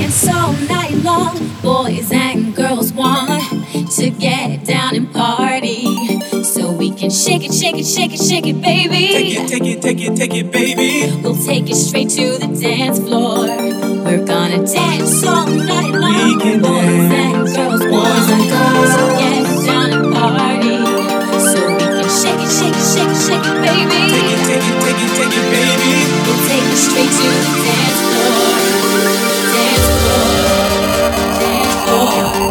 dance all night long. Boys and girls want to get down and party. So we can shake it, shake it, shake it, shake it, baby. Take it, take it, take it, take it, baby. We'll take it straight to the dance floor. We're gonna dance all night long. We can Boys dance. and girls want to get down and party. So we can shake it, shake it, shake it, shake it, baby. Take it, take it, take it, take it, baby. We'll take it straight to the dance floor. Dance floor. Dance floor.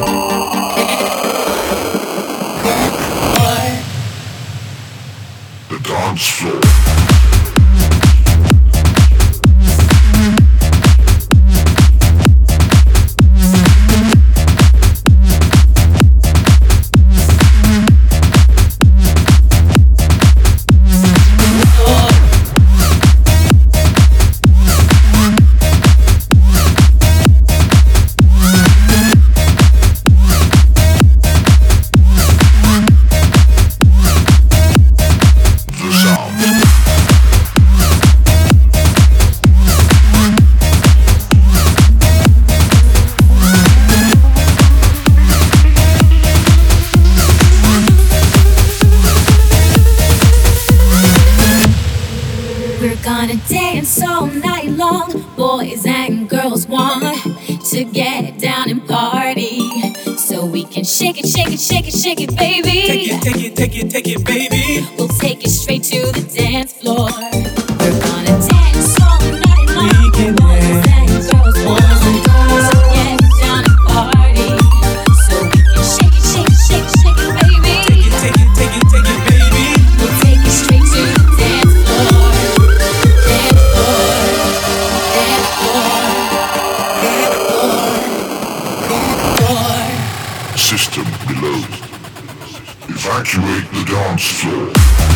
The dance floor. We're gonna dance all night long. Boys and girls want to get down and party. So we can shake it, shake it, shake it, shake it, baby. Take it, take it, take it, take it, baby. We'll take it straight to the dance floor. We're gonna dance all night long. We can Boys dance. and girls want to get down and party. So we can shake it, shake it, shake it, shake it, baby. Take it, take it, take it, take it, baby. We'll take it straight to the dance floor. Dance floor. Dance floor. Dance floor. Dance floor. System reload. Evacuate the dance floor.